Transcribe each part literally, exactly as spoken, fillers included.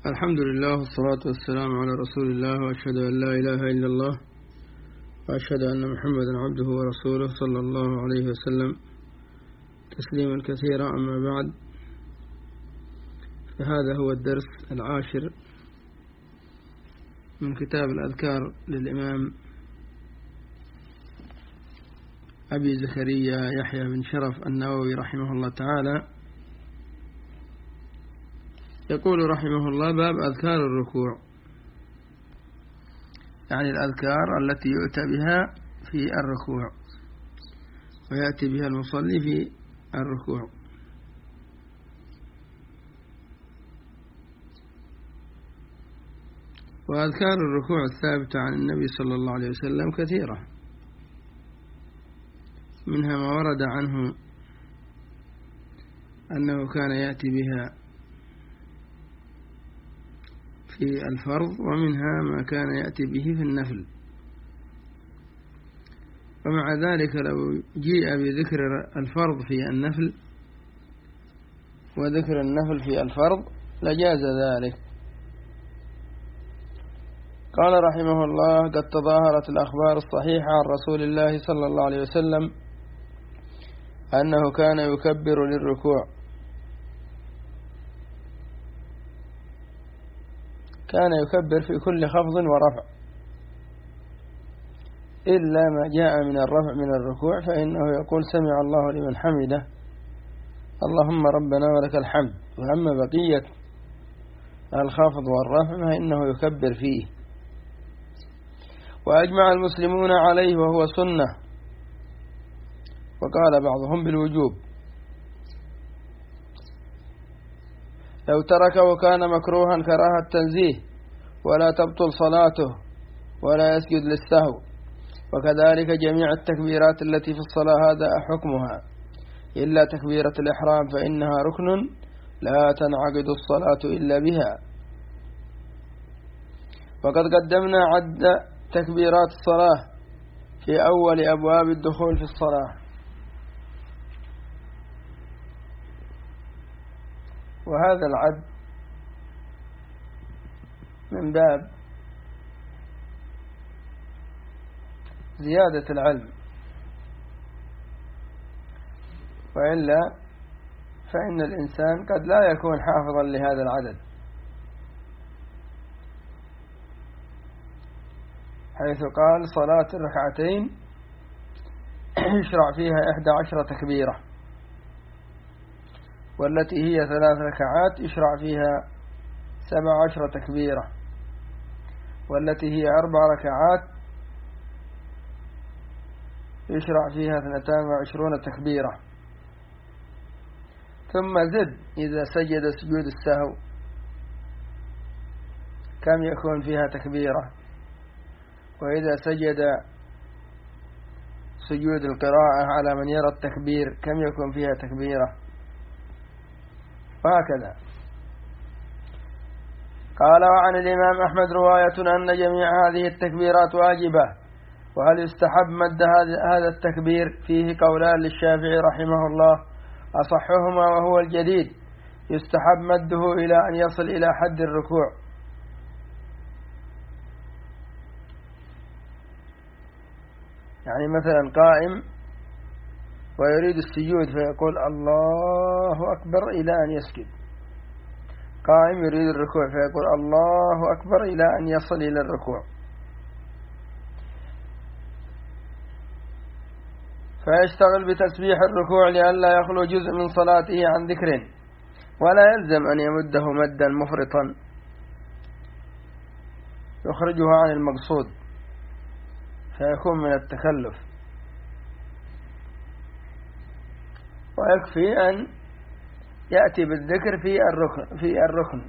الحمد لله والصلاة والسلام على رسول الله، وأشهد أن لا إله إلا الله، وأشهد أن محمدا عبده ورسوله صلى الله عليه وسلم تسليما كثيرا. أما بعد، فهذا هو الدرس العاشر من كتاب الأذكار للإمام أبي زكريا يحيى بن شرف النووي رحمه الله تعالى. يقول رحمه الله: باب أذكار الركوع، يعني الأذكار التي يؤتى بها في الركوع ويأتي بها المصلي في الركوع. وأذكار الركوع الثابتة عن النبي صلى الله عليه وسلم كثيرة، منها ما ورد عنه أنه كان يأتي بها في الفرض، ومنها ما كان يأتي به في النفل. ومع ذلك لو جيء بذكر الفرض في النفل وذكر النفل في الفرض لجاز ذلك. قال رحمه الله: قد تظاهرت الأخبار الصحيحة عن رسول الله صلى الله عليه وسلم أنه كان يكبر للركوع، كان يكبر في كل خفض ورفع، إلا ما جاء من الرفع من الركوع فإنه يقول: سمع الله لمن حمده، اللهم ربنا ولك الحمد. وأما بقية الخفض والرفع فإنه يكبر فيه. وأجمع المسلمون عليه وهو سنة، وقال بعضهم بالوجوب. لو تركه كان مكروها كراهة تنزيه، ولا تبطل صلاته ولا يسجد للسهو. وكذلك جميع التكبيرات التي في الصلاة هذا حكمها، إلا تكبيرة الإحرام فإنها ركن لا تنعقد الصلاة إلا بها. وقد قدمنا عد تكبيرات الصلاة في أول أبواب الدخول في الصلاة، وهذا العد من باب زيادة العلم، وإلا فإن الإنسان قد لا يكون حافظا لهذا العدد، حيث قال: صلاة الركعتين يشرع فيها إحدى عشرة تكبيرة، والتي هي ثلاث ركعات يشرع فيها سبع عشرة تكبيرة، والتي هي أربع ركعات يشرع فيها اثنتان وعشرون تكبيرة. ثم زد إذا سجد سجود السهو كم يكون فيها تكبيرة، وإذا سجد سجود القراءة على من يرى التكبير كم يكون فيها تكبيرة، وهكذا. قال: وعن الإمام أحمد رواية أن جميع هذه التكبيرات واجبة. وهل يستحب مد هذا التكبير؟ فيه قولان للشافعي رحمه الله، أصحهما وهو الجديد يستحب مده إلى أن يصل إلى حد الركوع. يعني مثلا قائم ويريد السجود فيقول الله أكبر إلى أن يسجد، قائم يريد الركوع فيقول الله أكبر إلى أن يصل إلى الركوع، فيشتغل بتسبيح الركوع لئلا يخلو جزء من صلاته عن ذكر، ولا يلزم أن يمده مدا مفرطا يخرجه عن المقصود فيكون من التكلف. ويكفي أن يأتي بالذكر في الركن في الركن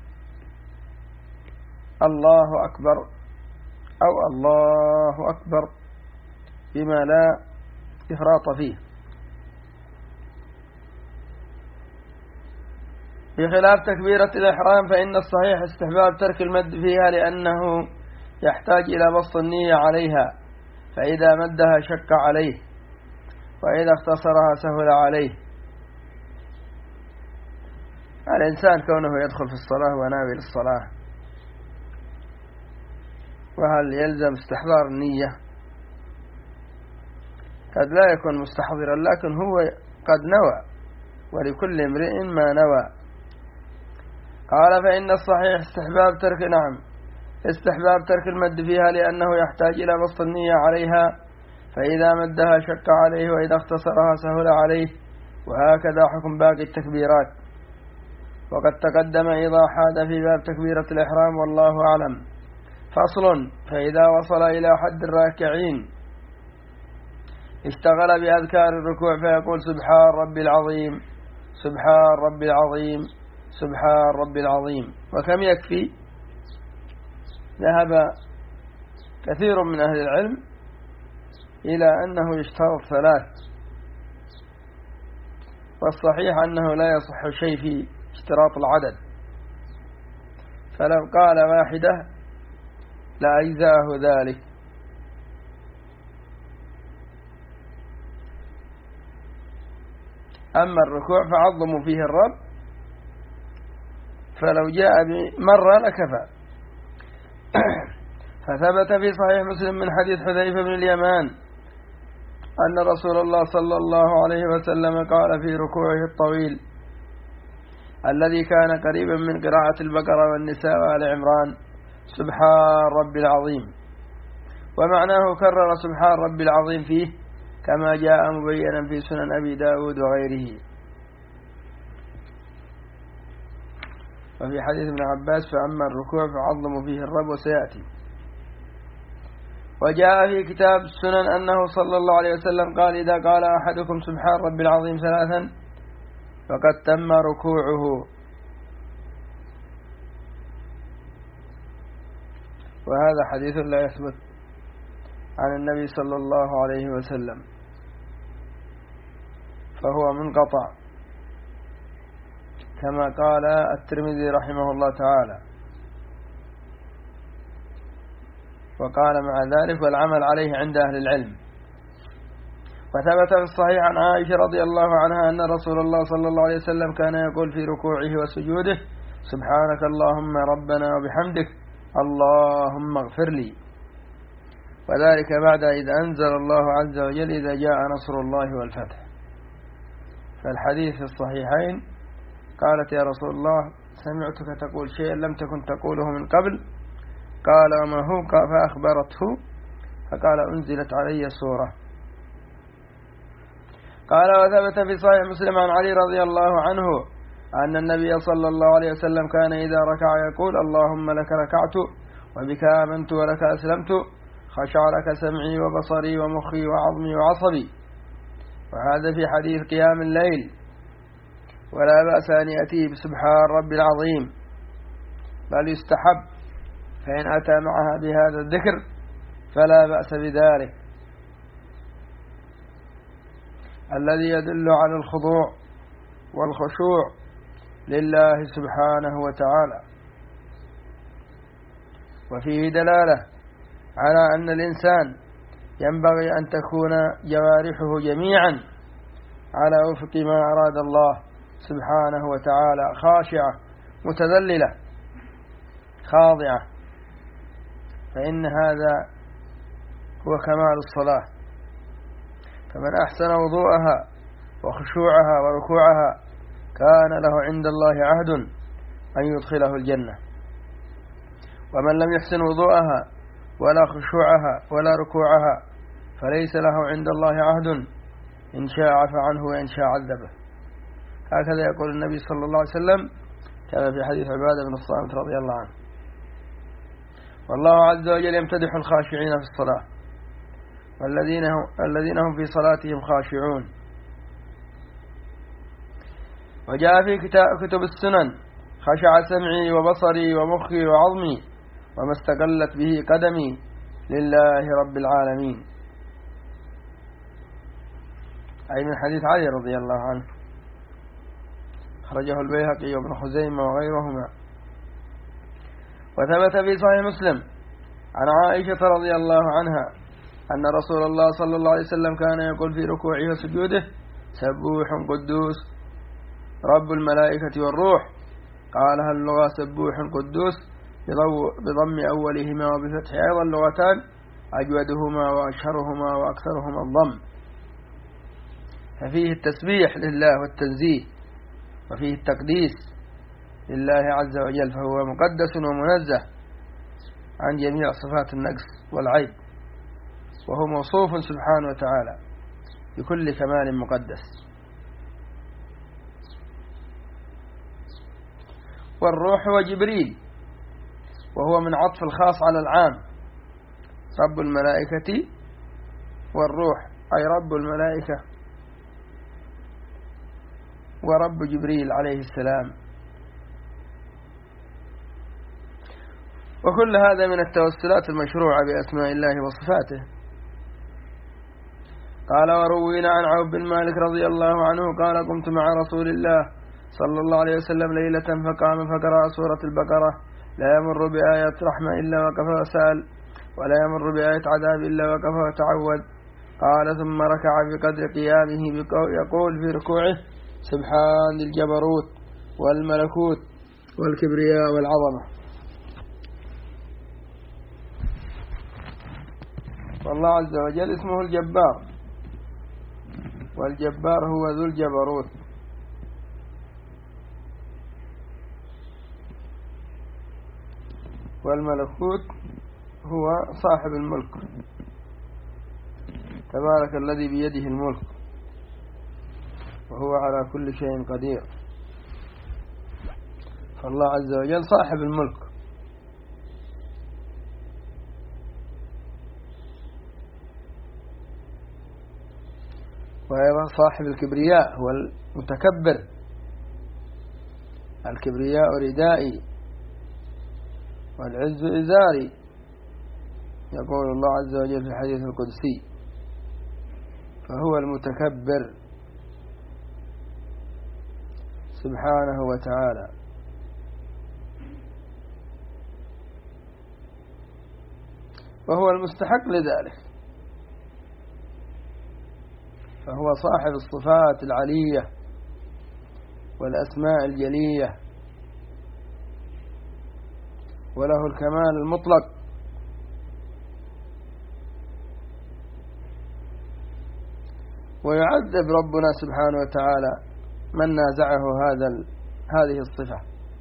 الله أكبر أو الله أكبر بما لا إفراط فيه، بخلاف تكبيرة الإحرام فإن الصحيح استحباب ترك المد فيها، لأنه يحتاج إلى بسط النية عليها، فإذا مدها شق عليه، وإذا اختصرها سهل عليه. الإنسان كونه يدخل في الصلاة وناوي للصلاة، وهل يلزم استحضار النية؟ قد لا يكون مستحضرا، لكن هو قد نوى، ولكل امرئ ما نوى. قال فإن الصحيح استحباب ترك نعم استحباب ترك المد فيها، لأنه يحتاج إلى بسط النية عليها، فإذا مدها شق عليه، وإذا اختصرها سهل عليه، وهكذا حكم باقي التكبيرات. وقد تقدم إيضاح هذا في باب تكبيرة الإحرام، والله أعلم. فصل: فإذا وصل إلى حد الراكعين اشتغل بأذكار الركوع، فيقول سبحان ربي العظيم، سبحان ربي العظيم، سبحان ربي العظيم. وكم يكفي؟ ذهب كثير من أهل العلم إلى أنه يشترط ثلاث، والصحيح أنه لا يصح شيء في اشتراط العدد، فلو قال واحدة لأجزاه ذلك. أما الركوع فعظموا فيه الرب، فلو جاء بمرة لكفى. فثبت في صحيح مسلم من حديث حذيفة بن اليمان أن رسول الله صلى الله عليه وسلم قال في ركوعه الطويل الذي كان قريبا من قراءة البقرة والنساء وآل عمران: سبحان ربي العظيم. ومعناه كرر سبحان ربي العظيم فيه، كما جاء مبينا في سنن أبي داود وغيره. وفي حديث ابن عباس: فأما الركوع فعظموا فيه الرب، وسيأتي. وجاء في كتاب السنن أنه صلى الله عليه وسلم قال: إذا قال أحدكم سبحان ربي العظيم ثلاثا فقد تم ركوعه. وهذا حديث لا يثبت عن النبي صلى الله عليه وسلم، فهو منقطع، كما قال الترمذي رحمه الله تعالى. وقال مع ذلك: والعمل عليه عند أهل العلم. وثبت في الصحيح عن عائشة رضي الله عنها أن رسول الله صلى الله عليه وسلم كان يقول في ركوعه وسجوده: سبحانك اللهم ربنا وبحمدك اللهم اغفر لي. وذلك بعد إذ أنزل الله عز وجل: إذا جاء نصر الله والفتح. فالحديث في الصحيحين: قالت: يا رسول الله سمعتك تقول شيئا لم تكن تقوله من قبل. قال: وما هو؟ فأخبرته، فقال: أنزلت علي سورة. قال: وثبت في صحيح مسلم عن علي رضي الله عنه أن النبي صلى الله عليه وسلم كان إذا ركع يقول: اللهم لك ركعت وبك آمنت ولك أسلمت، خشع لك سمعي وبصري ومخي وعظمي وعصبي. وهذا في حديث قيام الليل. ولا بأس أن يأتي بسبحان ربي العظيم، بل يستحب، فإن أتى معها بهذا الذكر فلا بأس بذلك، الذي يدل على الخضوع والخشوع لله سبحانه وتعالى. وفيه دلالة على أن الإنسان ينبغي أن تكون جوارحه جميعا على وفق ما أراد الله سبحانه وتعالى، خاشعة متذللة خاضعة، فإن هذا هو كمال الصلاة. فمن أحسن وضوءها وخشوعها وركوعها كان له عند الله عهد أن يدخله الجنة. ومن لم يحسن وضوءها ولا خشوعها ولا ركوعها فليس له عند الله عهد، إن شاء عفى عنه وإن شاء عذبه. هكذا يقول النبي صلى الله عليه وسلم، كما في حديث عبادة بن الصامت رضي الله عنه. والله عز وجل يمتدح الخاشعين في الصلاة، والذين هم, الذين هم في صلاتهم خاشعون. وجاء في كتب السنن: خشع سمعي وبصري ومخي وعظمي وما استقلت به قدمي لله رب العالمين. أي من حديث علي رضي الله عنه، خرجه البيهقي وابن خزيمة وغيرهما. وثبت في صحيح مسلم عن عائشة رضي الله عنها أن رسول الله صلى الله عليه وسلم كان يقول في ركوعه وسجوده: سبوح قدوس رب الملائكة والروح قالها اللغة سبوح قدوس بضم أولهما وبفتح أيضا اللغتان أجودهما وأشهرهما وأكثرهما الضم، ففيه التسبيح لله والتنزيه، وفيه التقديس لله عز وجل، فهو مقدس ومنزه عن جميع صفات النقص والعيب، وهو موصوف سبحانه وتعالى بكل كمال مقدس. والروح هو جبريل، وهو من عطف الخاص على العام، رب الملائكة والروح أي رب الملائكة ورب جبريل عليه السلام. وكل هذا من التوسلات المشروعة بأسماء الله وصفاته. قال: وروينا عن عوف بن مالك رضي الله عنه قال: قمت مع رسول الله صلى الله عليه وسلم ليلة فقام فقرأ سورة البقرة: لا يمر بآية رحمة إلا وقف وسأل، ولا يمر بآية عذاب إلا وقف وتعوذ. قال: ثم ركع بقدر قيامه يقول في ركوعه: سبحان الجبروت والملكوت والكبرياء والعظمة. والله عز وجل اسمه الجبار، والجبار هو ذو الجبروت، والملكوت هو صاحب الملك، تبارك الذي بيده الملك وهو على كل شيء قدير. فالله عز وجل صاحب الملك، وأيضا صاحب الكبرياء هو المتكبر. الكبرياء ردائي والعز إزاري، يقول الله عز وجل في الحديث القدسي، فهو المتكبر سبحانه وتعالى. وهو المستحق لذلك، فهو صاحب الصفات العلية والأسماء الجلية، وله الكمال المطلق. ويعذب ربنا سبحانه وتعالى من نازعه هذا هذه الصفة.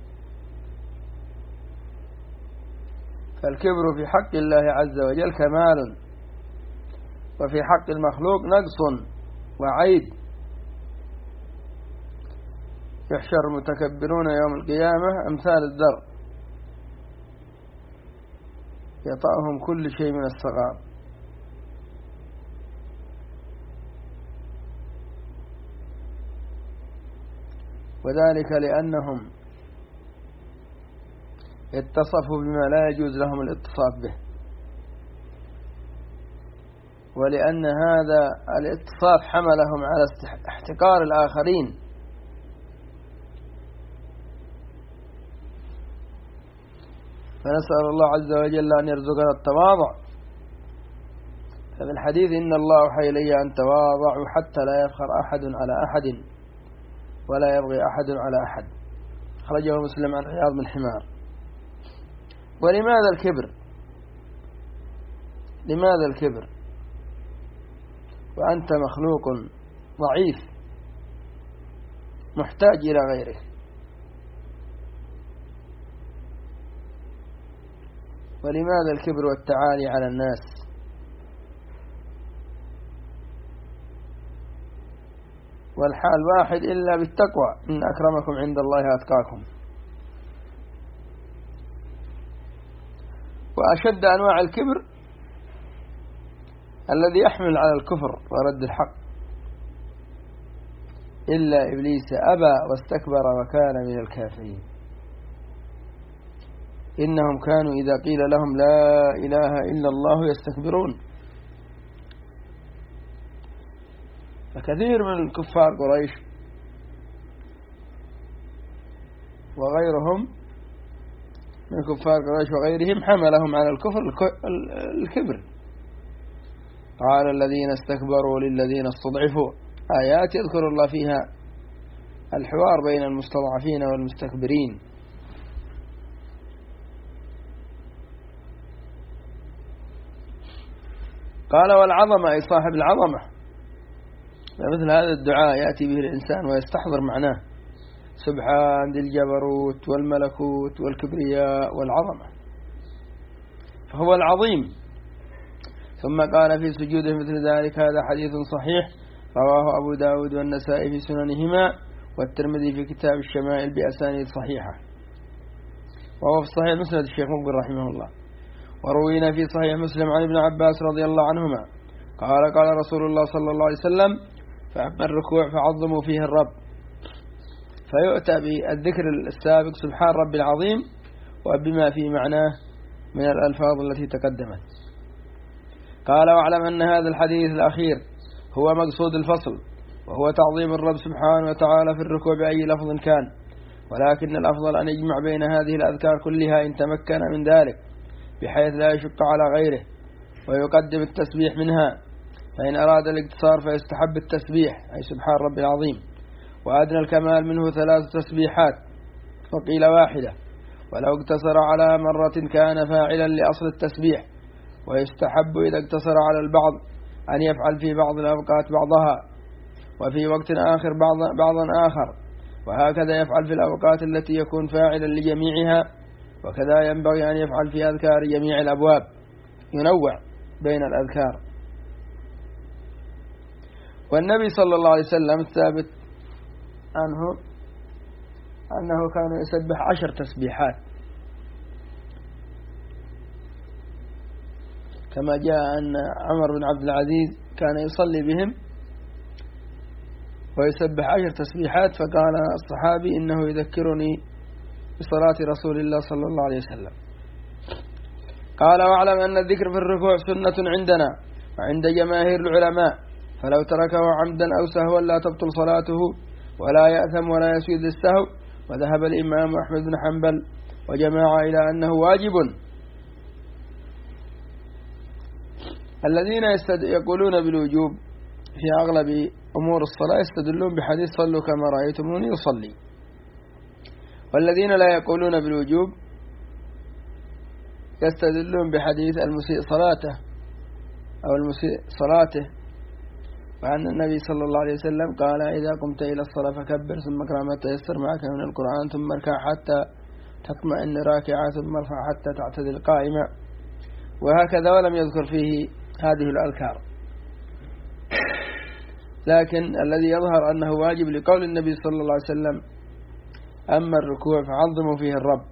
فالكبر في حق الله عز وجل كمال، وفي حق المخلوق نقص وعيب. يحشر المتكبرون يوم القيامة أمثال الذر يطأهم كل شيء من الصغار. وذلك لأنهم اتصفوا بما لا يجوز لهم الاتصاف به، ولأن هذا الاتصاف حملهم على احتقار الآخرين. فنسأل الله عز وجل أن يرزقنا التواضع. ففي الحديث: إن الله أوحى إلي أن تواضعوا حتى لا يفخر أحد على أحد ولا يبغي أحد على أحد. خرجه مسلم عن عياض بن حمار. ولماذا الكبر؟ لماذا الكبر وأنت مخلوق ضعيف محتاج إلى غيرك؟ ولماذا الكبر والتعالي على الناس؟ والحال واحد إلا بالتقوى: إن أكرمكم عند الله أتقاكم. وأشد أنواع الكبر الذي يحمل على الكفر ورد الحق، إلا إبليس أبى واستكبر وكان من الكافرين. إنهم كانوا إذا قيل لهم لا إله إلا الله يستكبرون. فكثير من كفار قريش وغيرهم من كفار قريش وغيرهم حملهم على الكفر الكبر. قال الذين استكبروا للذين استضعفوا، آيات يذكر الله فيها الحوار بين المستضعفين والمستكبرين قال والعظمة أي صاحب العظمة، مثل هذا الدعاء يأتي به الإنسان ويستحضر معناه: سبحان ذي الجبروت والملكوت والكبرياء والعظمة، فهو العظيم. ثم قال في سجوده مثل ذلك: هذا حديث صحيح رواه أبو داود والنسائي في سننهما والترمذي في كتاب الشمائل بأسانيد صحيحة، وهو في صحيح مسند الشيخ مقبل رحمه الله. وروينا في صحيح مسلم عن ابن عباس رضي الله عنهما قال: قال رسول الله صلى الله عليه وسلم: فأما الركوع فعظموا فيه الرب، فيؤتى بالذكر السابق سبحان رب العظيم وبما في معناه من الألفاظ التي تقدمت. قال: واعلم أن هذا الحديث الأخير هو مقصود الفصل، وهو تعظيم الرب سبحانه وتعالى في الركوع بأي لفظ كان، ولكن الأفضل أن يجمع بين هذه الأذكار كلها إن تمكن من ذلك، بحيث لا يشق على غيره، ويقدم التسبيح منها، فإن أراد الاقتصار فيستحب التسبيح أي سبحان رب العظيم، وأدنى الكمال منه ثلاث تسبيحات وقيل واحدة، ولو اقتصر على مرة كان فاعلا لأصل التسبيح، ويستحب إذا اقتصر على البعض أن يفعل في بعض الأوقات بعضها، وفي وقت آخر بعض بعضا آخر، وهكذا يفعل في الأوقات التي يكون فاعلا لجميعها، وكذا ينبغي أن يفعل في أذكار جميع الأبواب، ينوع بين الأذكار. والنبي صلى الله عليه وسلم الثابت عنه أنه كان يسبح عشر تسبيحات، كما جاء أن عمر بن عبد العزيز كان يصلي بهم ويسبح عشر تسبيحات، فقال الصحابي: إنه يذكرني بصلاة رسول الله صلى الله عليه وسلم. قال: واعلم أن الذكر في الركوع سنة عندنا وعند جماهير العلماء، فلو تركه عمدا أو سهوا لا تبطل صلاته ولا يأثم ولا يسجد للسهو. وذهب الإمام أحمد بن حنبل وجماعة إلى أنه واجب. الذين يقولون بالوجوب في أغلب أمور الصلاة يستدلون بحديث: صلوا كما رأيتموني يصلي. والذين لا يقولون بالوجوب يستدلون بحديث المسيء صلاته أو المسيء صلاته، وأن النبي صلى الله عليه وسلم قال: إذا قمت إلى الصلاة فكبر ثم اقرأ ما تيسر معك من القرآن ثم اركع حتى تطمئن راكعا ثم ارفع حتى تعتدل قائما، وهكذا، ولم يذكر فيه هذه الأذكار. لكن الذي يظهر أنه واجب لقول النبي صلى الله عليه وسلم: أما الركوع فعظموا فيه الرب.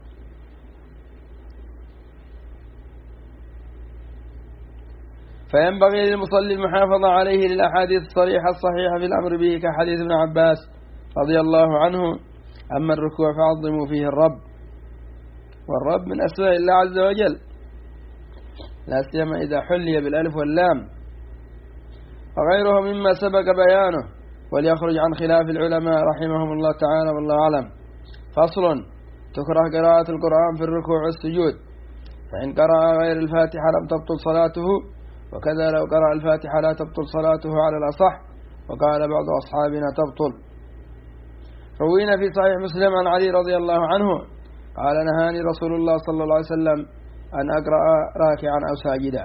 فينبغي للمصلي المحافظة عليه للأحاديث الصريحة الصحيحة في الأمر به، كحديث ابن عباس رضي الله عنه: أما الركوع فعظموا فيه الرب. والرب من أسماء الله عز وجل، لا سيما إذا حلي بالألف واللام، وغيره مما سبق بيانه، وليخرج عن خلاف العلماء رحمهم الله تعالى، والله أعلم. فصل: تكره قراءة القرآن في الركوع والسجود، فإن قرأ غير الفاتحة لم تبطل صلاته، وكذا لو قرأ الفاتحة لا تبطل صلاته على الأصح، وقال بعض أصحابنا تبطل. روينا في صحيح مسلم عن علي رضي الله عنه قال: نهاني رسول الله صلى الله عليه وسلم أن أقرأ راكعا أو ساجدا.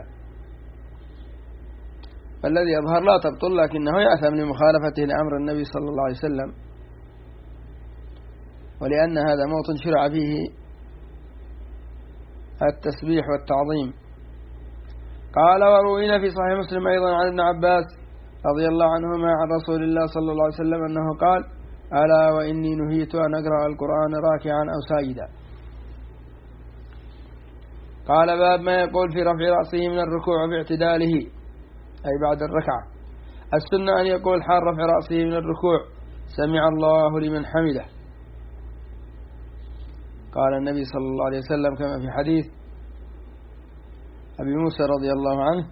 فالذي يظهر لا تبطل، لكنه يأثم لمخالفته لأمر النبي صلى الله عليه وسلم، ولأن هذا موطن شرع فيه التسبيح والتعظيم. قال: وروينا في صحيح مسلم أيضا عن ابن عباس رضي الله عنهما عن رسول الله صلى الله عليه وسلم أنه قال: ألا وإني نهيت أن أقرأ القرآن راكعا أو ساجدا. قال: باب ما يقول في رفع رأسه من الركوع باعتداله، أي بعد الركعة. السنة أن يقول حال رفع رأسه من الركوع: سمع الله لمن حمده. قال النبي صلى الله عليه وسلم كما في حديث أبي موسى رضي الله عنه: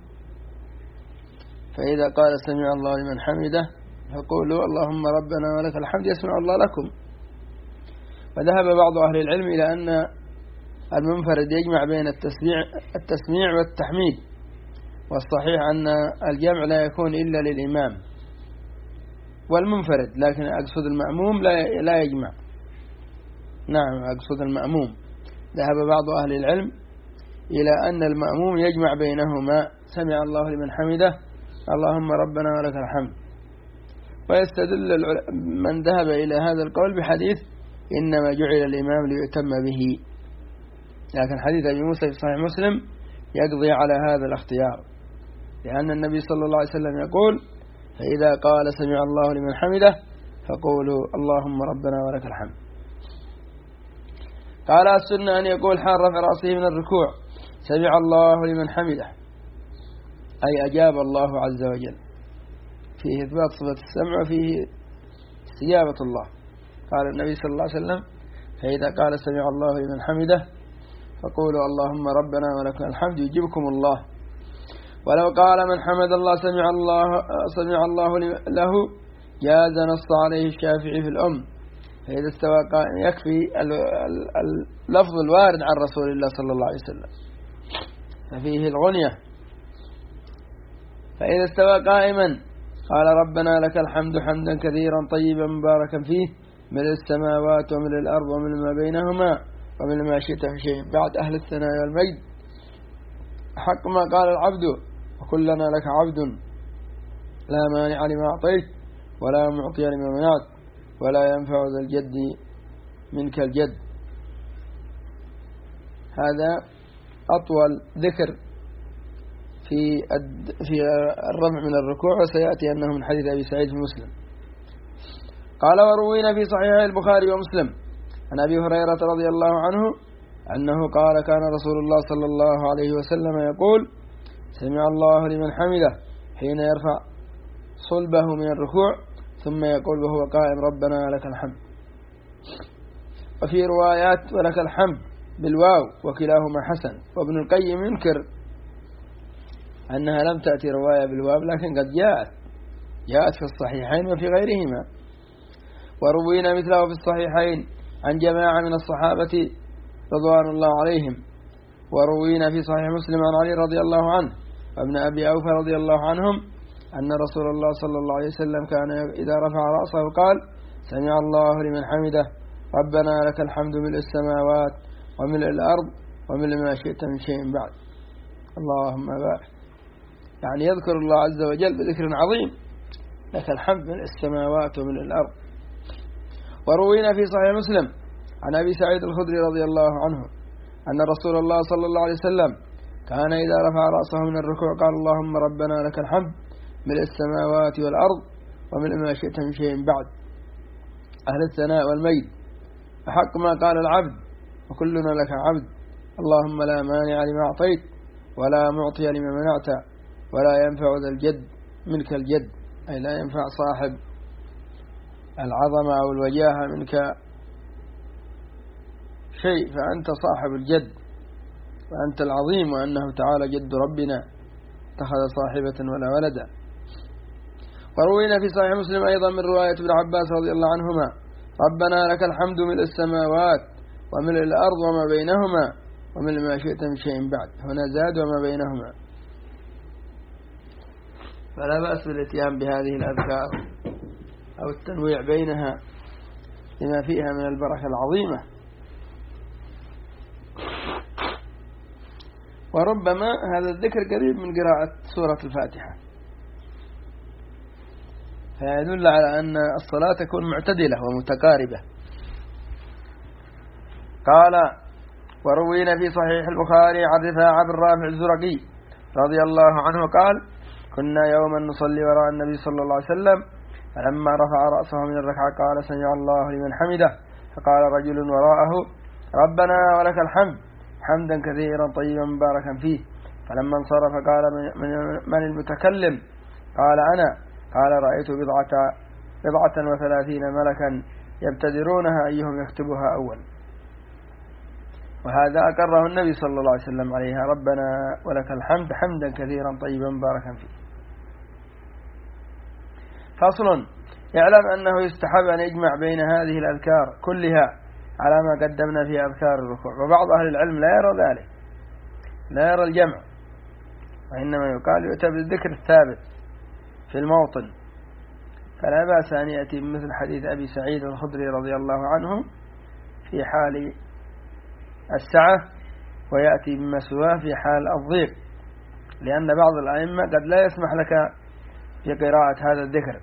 فإذا قال سمع الله لمن حمده فقولوا اللهم ربنا ولك الحمد يسمع الله لكم. وذهب بعض أهل العلم إلى أن المنفرد يجمع بين التسميع, التسميع والتحميد، والصحيح أن الجمع لا يكون إلا للإمام والمنفرد، لكن أقصد المأموم لا يجمع. نعم، أقصد المأموم. ذهب بعض أهل العلم إلى أن المأموم يجمع بينهما سمع الله لمن حمده اللهم ربنا ولك الحمد. ويستدل من ذهب إلى هذا القول بحديث إنما جعل الإمام ليؤتم به، لكن حديث أبي موسى في صحيح مسلم يقضي على هذا الاختيار، لأن النبي صلى الله عليه وسلم يقول فإذا قال سمع الله لمن حمده فقولوا اللهم ربنا ولك الحمد. قال السنة أن يقول حال رفع رأسه من الركوع سمع الله لمن حمده، أي أجاب الله عز وجل، فيه إثبات صفة السمع وفيه استجابة الله. قال النبي صلى الله عليه وسلم فإذا قال سمع الله لمن حمده فقولوا اللهم ربنا ولك الحمد يجيبكم الله. ولو قال من حمد الله سمع الله سمع الله له جاز نص عليه الشافعي في الأم، فإذا استوى قائما يكفي اللفظ الوارد عن رسول الله صلى الله عليه وسلم ففيه الغنية. فإذا استوى قائما قال ربنا لك الحمد حمدا كثيرا طيبا مباركا فيه ملء السماوات وملء الأرض وملء ما بينهما وملء ما شئت في شيء بعد أهل الثناء والمجد حق ما قال العبد وكلنا لك عبد لا مانع لما أعطيت ولا معطي لما منعت ولا ينفع ذا الجد منك الجد. هذا أطول ذكر في في الرفع من الركوع، وسيأتي أنه من حديث أبي سعيد في مسلم. قال وروينا في صحيح البخاري ومسلم عن أبي هريرة رضي الله عنه أنه قال كان رسول الله صلى الله عليه وسلم يقول سمع الله لمن حمده حين يرفع صلبه من الركوع ثم يقول وهو قائم ربنا لك الحمد. وفي روايات ولك الحمد بالواو وكلاهما حسن، وابن القيم ينكر أنها لم تأتي رواية بالواو لكن قد جاءت جاءت في الصحيحين وفي غيرهما. وروينا مثله في الصحيحين عن جماعة من الصحابة رضوان الله عليهم. وروينا في صحيح مسلم عن علي رضي الله عنه وابن أبي أوفى رضي الله عنهم أن رسول الله صلى الله عليه وسلم كان إذا رفع رأسه قال سمع الله لمن حمده ربنا لك الحمد ملء السماوات وملء الأرض وملء ما شئت من شيء بعد اللهم بارك. يعني يذكر الله عز وجل بذكر عظيم لك الحمد ملء السماوات وملء الأرض. وروينا في صحيح مسلم عن أبي سعيد الخدري رضي الله عنه أن رسول الله صلى الله عليه وسلم كان إذا رفع رأسه من الركوع قال اللهم ربنا لك الحمد ملء السماوات والأرض وملء ما شئت من شيء بعد أهل الثناء والمجد فحق ما قال العبد وكلنا لك عبد اللهم لا مانع لما أعطيت ولا معطي لما منعت ولا ينفع ذا الجد منك الجد، أي لا ينفع صاحب العظمة أو الوجاهة منك شيء، فأنت صاحب الجد وأنت العظيم، وأنه تعالى جد ربنا اتخذ صاحبة ولا ولدا. وروينا في صحيح مسلم أيضا من رواية ابن عباس رضي الله عنهما ربنا لك الحمد ملء السماوات وملء الأرض وما بينهما وملء ما شئت من شيء بعد، هنا زاد وما بينهما. فلا بأس بالاتيان بهذه الأذكار أو التنويع بينها لما فيها من البركة العظيمة. وربما هذا الذكر قريب من قراءة سورة الفاتحة، فيدل على أن الصلاة تكون معتدلة ومتقاربة. قال وروينا في صحيح البخاري عن رفاعة بن رافع الزرقي رضي الله عنه قال كنا يوما نصلي وراء النبي صلى الله عليه وسلم فلما رفع رأسه من الركعة قال سمع الله لمن حمده فقال رجل وراءه ربنا ولك الحمد حمدا كثيرا طيبا مباركا فيه. فلما انصرف قال من المتكلم؟ قال أنا. قال رأيت بضعة, بضعة وثلاثين ملكا يبتدرونها أيهم يكتبها أول. وهذا أقره النبي صلى الله عليه وسلم عليها ربنا ولك الحمد حمدا كثيرا طيبا مباركا فيه. فصل يعلم أنه يستحب أن يجمع بين هذه الأذكار كلها على ما قدمنا في أذكار الركوع، وبعض أهل العلم لا يرى ذلك، لا يرى الجمع، وإنما يقال يؤتى بالذكر الثابت في الموطن، فلا بأس أن يأتي بمثل حديث أبي سعيد الخدري رضي الله عنه في حال السعة، ويأتي بما سواه في حال الضيق، لأن بعض الأئمة قد لا يسمح لك في قراءة هذا الذكر،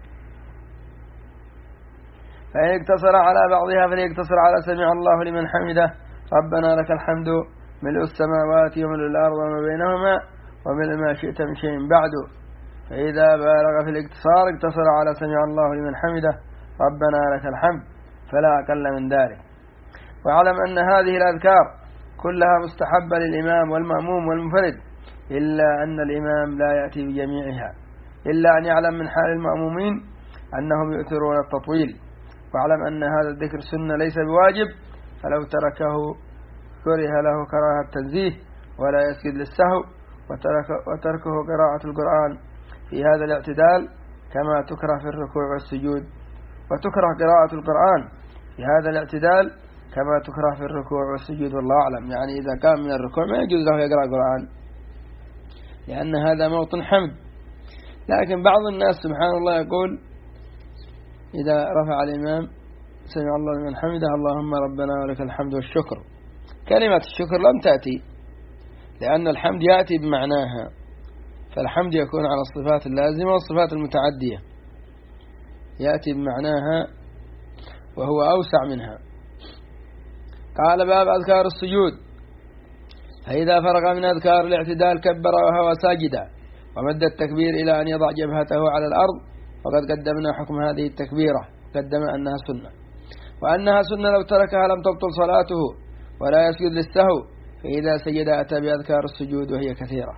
فإن اقتصر على بعضها فليقتصر على سمع الله لمن حمده ربنا لك الحمد ملء السماوات وملء الأرض وما بينهما وملء ما شئت من شيء بعده. فإذا بالغ في الاقتصار اقتصر على سمع الله لمن حمده ربنا لك الحمد فلا أقل من ذلك. واعلم أن هذه الأذكار كلها مستحبة للإمام والمأموم والمنفرد، إلا أن الإمام لا يأتي بجميعها، إلا أن يعلم من حال المأمومين أنهم يؤثرون التطويل. واعلم أن هذا الذكر سنة ليس بواجب، فلو تركه كره له كراهة التنزيه ولا يسجد للسهو. وترك وتركه قراءة القرآن في هذا الاعتدال كما تكره في الركوع والسجود، وتكره قراءة القرآن في هذا الاعتدال كما تكره في الركوع والسجود، والله أعلم. يعني إذا كان من الركوع ما يجوز له يقرأ القرآن لأن هذا موطن حمد. لكن بعض الناس سبحان الله يقول إذا رفع الإمام سمع الله لمن حمده اللهم ربنا ولك الحمد والشكر، كلمة الشكر لم تأتي لأن الحمد يأتي بمعناها، فالحمد يكون على الصفات اللازمة والصفات المتعدية، يأتي بمعناها وهو أوسع منها. قال باب أذكار السجود، فإذا فرغ من أذكار الاعتدال كبر وهو ساجدا ومد التكبير إلى أن يضع جبهته على الأرض. وقد قدمنا حكم هذه التكبيرة، قدم أنها سنة، وأنها سنة لو تركها لم تبطل صلاته ولا يسجد للسهو، فإذا سجد أتى بأذكار السجود وهي كثيرة.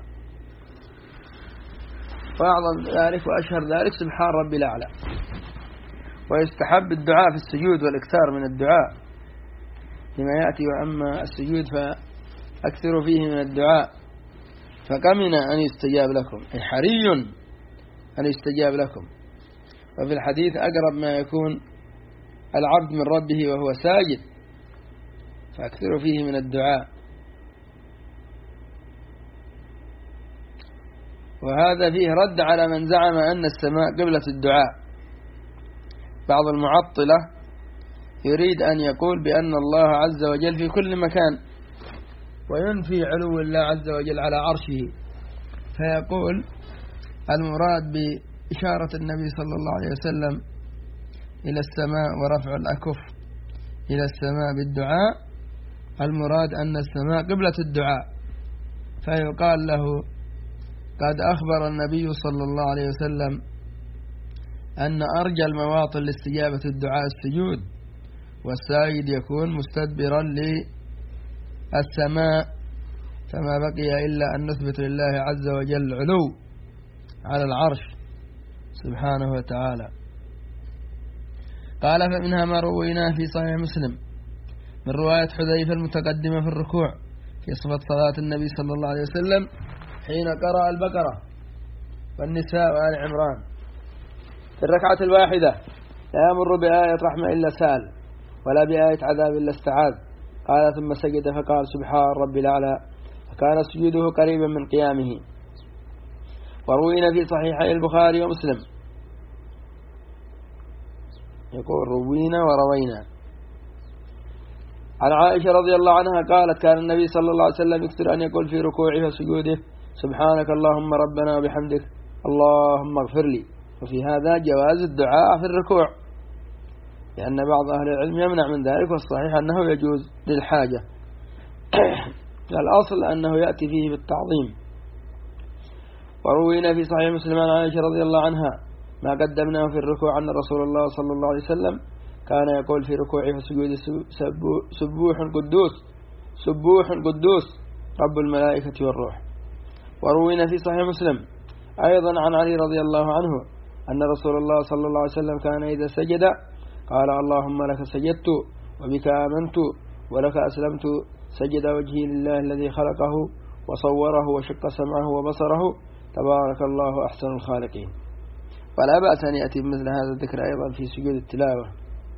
وأعظم ذلك وأشهر ذلك سبحان ربي الأعلى. ويستحب الدعاء في السجود والإكثار من الدعاء لما يأتي، وأما السجود فأكثر فيه من الدعاء، فكمن أن يستجاب لكم، حري أن يستجاب لكم. وفي الحديث أقرب ما يكون العبد من ربه وهو ساجد، فأكثر فيه من الدعاء. وهذا فيه رد على من زعم أن السماء قبلة الدعاء. بعض المعطلة يريد أن يقول بأن الله عز وجل في كل مكان وينفي علو الله عز وجل على عرشه، فيقول المراد بإشارة النبي صلى الله عليه وسلم إلى السماء ورفع الأكف إلى السماء بالدعاء، المراد أن السماء قبلة الدعاء، فيقال له قد أخبر النبي صلى الله عليه وسلم أن أرجى المواطن لاستجابة الدعاء السجود، والساجد يكون مستدبرا للسماء، فما بقي إلا أن نثبت لله عز وجل علو على العرش سبحانه وتعالى. قال فمنها ما رويناه في صحيح مسلم من رواية حذيفة المتقدمة في الركوع في صفة صلاة النبي صلى الله عليه وسلم حين قرأ البقرة والنساء وآل عمران في الركعة الواحدة لا يمر بآية رحمة إلا سأل ولا بآية عذاب إلا استعاذ. قال ثم سجد فقال سبحان ربي الأعلى، فكان سجوده قريبا من قيامه. وروينا في صحيحي البخاري ومسلم، يقول روينا وروينا عن عائشة رضي الله عنها قالت كان النبي صلى الله عليه وسلم يكثر أن يقول في ركوعه وسجوده سبحانك اللهم ربنا وبحمدك اللهم اغفر لي. وفي هذا جواز الدعاء في الركوع، لأن بعض أهل العلم يمنع من ذلك، والصحيح أنه يجوز للحاجة. الأصل أنه يأتي فيه بالتعظيم. وروينا في صحيح مسلم عن عائشة رضي الله عنها ما قدمناه في الركوع أن رسول الله صلى الله عليه وسلم كان يقول في ركوعه وسجوده سبوح قدوس سبوح قدوس رب الملائكة والروح. وروينا في صحيح مسلم أيضا عن علي رضي الله عنه أن رسول الله صلى الله عليه وسلم كان إذا سجد قال اللهم لك سجدت وبك آمنت ولك أسلمت، سجد وجهي لله الذي خلقه وصوره وشق سمعه وبصره تبارك الله أحسن الخالقين. ولا بأس أن يأتي بمثل هذا الذكر أيضا في سجود التلاوة.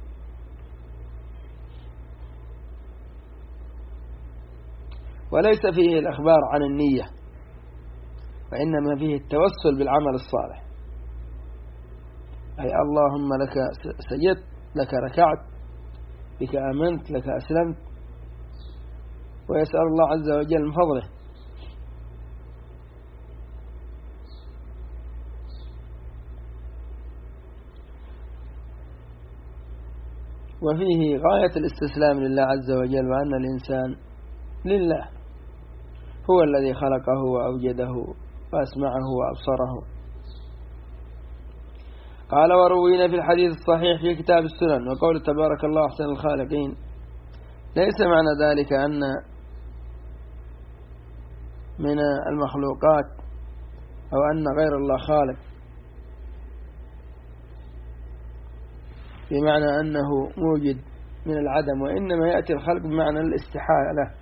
وليس فيه الأخبار عن النية، وإنما فيه التوسل بالعمل الصالح، أي اللهم لك سجدت لك ركعت بك آمنت لك أسلمت، ويسأل الله عز وجل من فضله. وفيه غاية الاستسلام لله عز وجل، وأن الإنسان لله، هو الذي خلقه وأوجده وأسمعه وأبصره. قال: وروينا في الحديث الصحيح في كتاب السنن وقول تبارك الله أحسن الخالقين، ليس معنى ذلك أن من المخلوقات أو أن غير الله خالق، بمعنى أنه موجد من العدم، وإنما يأتي الخلق بمعنى الاستحالة.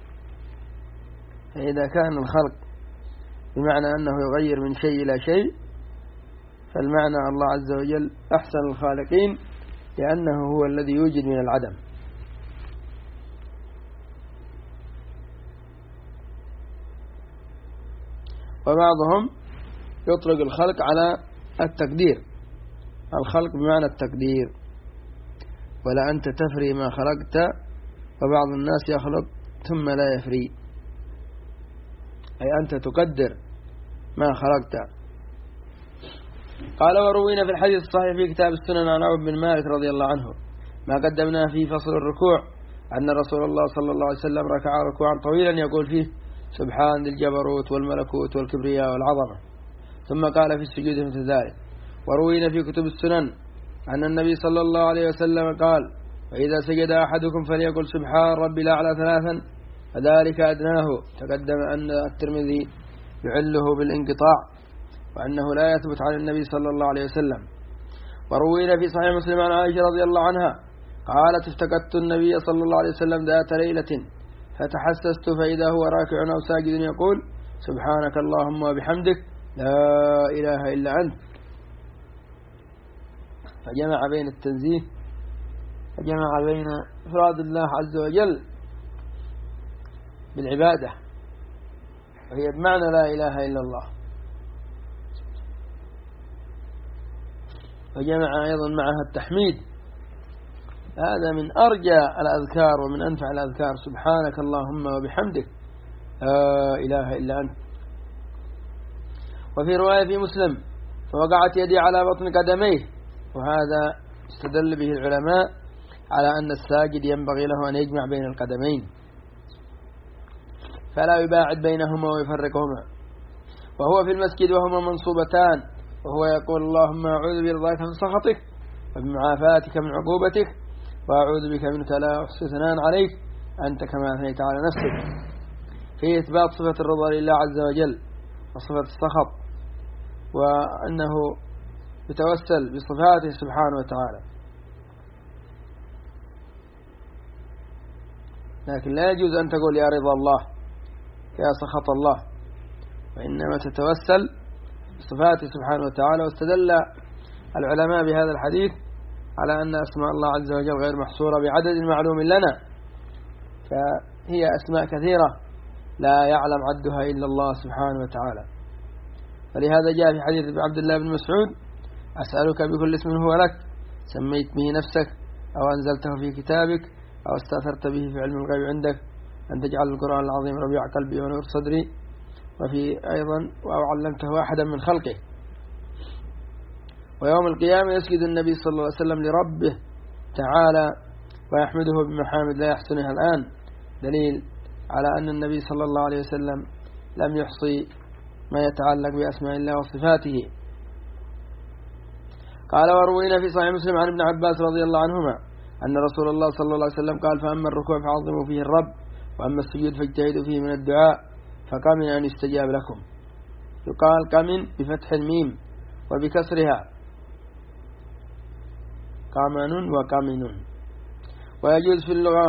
فإذا كان الخلق بمعنى أنه يغير من شيء إلى شيء، فالمعنى الله عز وجل أحسن الخالقين، لأنه هو الذي يوجد من العدم. وبعضهم يطلق الخلق على التقدير، الخلق بمعنى التقدير، ولا أنت تفري ما خلقت، وبعض الناس يخلق ثم لا يفري، أي أنت تقدر ما خلقت. قال: وروينا في الحديث الصحيح في كتاب السنن عن عوف بن مالك رضي الله عنه ما قدمناه في فصل الركوع، أن رسول الله صلى الله عليه وسلم ركع ركوعا طويلا يقول فيه: سبحان ذي الجبروت والملكوت والكبرياء والعظمة، ثم قال في السجود مثل ذلك. وروينا في كتب السنن أن النبي صلى الله عليه وسلم قال: وإذا سجد أحدكم فليقل سبحان ربي الأعلى ثلاثا، فذلك أدناه. تقدم أن الترمذي يعله بالانقطاع، وأنه لا يثبت عن النبي صلى الله عليه وسلم. وروينا في صحيح مسلم عن عائشة رضي الله عنها قالت: افتقدت النبي صلى الله عليه وسلم ذات ليلة فتحسست فإذا هو راكع أو ساجد يقول: سبحانك اللهم وبحمدك لا إله إلا أنت. فجمع بين التنزيه فجمع بين إفراد الله عز وجل بالعبادة، وهي بمعنى لا إله إلا الله، وجمع أيضا معها التحميد. هذا من أرجى الأذكار ومن أنفع الأذكار: سبحانك اللهم وبحمدك لا إله إلا أنت. وفي رواية في مسلم: فوقعت يدي على بطن قدميه، وهذا استدل به العلماء على أن الساجد ينبغي له أن يجمع بين القدمين فلا يباعد بينهما ويفرقهما، وهو في المسجد وهما منصوبتان، وهو يقول: اللهم أعوذ برضاك من سخطك وبمعافاتك من عقوبتك، وأعوذ بك منك لا أحصي ثناء عليك أنت كما أثنيت على نفسك. في إثبات صفة الرضا لله عز وجل وصفة السخط، وأنه يتوسل بصفاته سبحانه وتعالى، لكن لا يجوز أن تقول يا رضا الله يا سخط الله، وإنما تتوسل بصفاته سبحانه وتعالى. واستدل العلماء بهذا الحديث على أن أسماء الله عز وجل غير محصورة بعدد معلوم لنا، فهي أسماء كثيرة لا يعلم عدها إلا الله سبحانه وتعالى. فلهذا جاء في حديث عبد الله بن مسعود: أسألك بكل اسم هو لك سميت به نفسك أو أنزلته في كتابك أو استأثرت به في علم الغيب عندك أن تجعل القرآن العظيم ربيع قلبي ونور صدري. وفي أيضا: أو علمته أحدا من خلقه. ويوم القيامة يسجد النبي صلى الله عليه وسلم لربه تعالى ويحمده بمحامد لا يحسنها الآن، دليل على أن النبي صلى الله عليه وسلم لم يحصي ما يتعلق بأسماء الله وصفاته. قال: وروينا في صحيح مسلم عن ابن عباس رضي الله عنهما أن رسول الله صلى الله عليه وسلم قال: فأما الركوع فعظموا فيه الرب، وأما السجود فاجتهدوا فيه من الدعاء، فقمن أن يستجاب لكم. يقال قمن بفتح الميم وبكسرها قامن وقمن. ويجوز في اللغة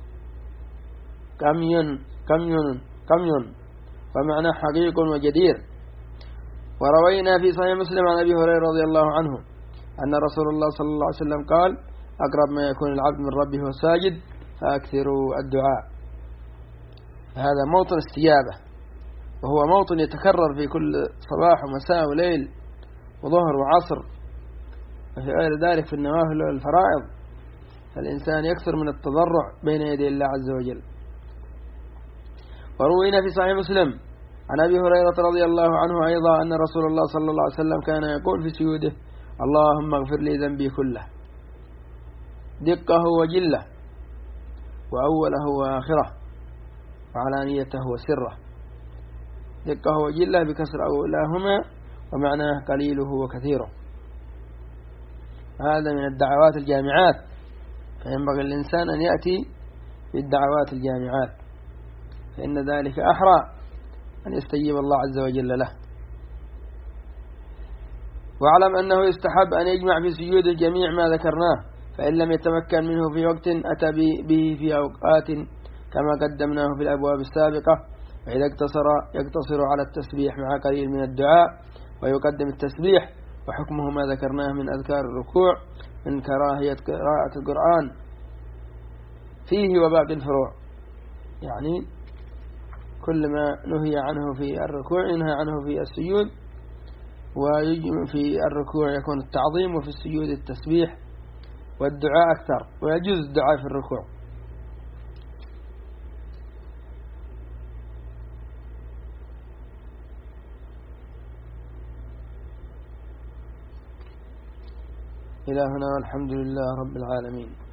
قمين قمين قمين ومعنى حقيق وجدير. وروينا في صحيح مسلم عن أبي هريرة رضي الله عنه أن رسول الله صلى الله عليه وسلم قال: أقرب ما يكون العبد من ربه وهو ساجد فأكثروا الدعاء. هذا موطن استجابة، وهو موطن يتكرر في كل صباح ومساء وليل وظهر وعصر، وفي غير ذلك في النوافل والفرائض، فالإنسان يكثر من التضرع بين يدي الله عز وجل. وروينا في صحيح مسلم عن أبي هريرة رضي الله عنه أيضا أن رسول الله صلى الله عليه وسلم كان يقول في سجوده: اللهم اغفر لي ذنبي كله، دقه وجله، وأوله وآخره، وعلانيته وسره. دقه وجله بكسر أولاهما، ومعناه قليله وكثيره. هذا من الدعوات الجامعات، فينبغي الإنسان أن يأتي بالدعوات الجامعات، فإن ذلك أحرى أن يستجيب الله عز وجل له. واعلم أنه يستحب أن يجمع في سجود الجميع ما ذكرناه، فإن لم يتمكن منه في وقت أتى به في أوقات كما قدمناه في الأبواب السابقة. وإذا اقتصر يقتصر على التسبيح مع قليل من الدعاء، ويقدم التسبيح وحكمه ما ذكرناه من أذكار الركوع من كراهية قراءة القرآن فيه وباقي الفروع، يعني كل ما نهي عنه في الركوع ينهى عنه في السجود، وفي الركوع يكون التعظيم، وفي السجود التسبيح والدعاء أكثر، ويجوز الدعاء في الركوع. إلى هنا والحمد لله رب العالمين.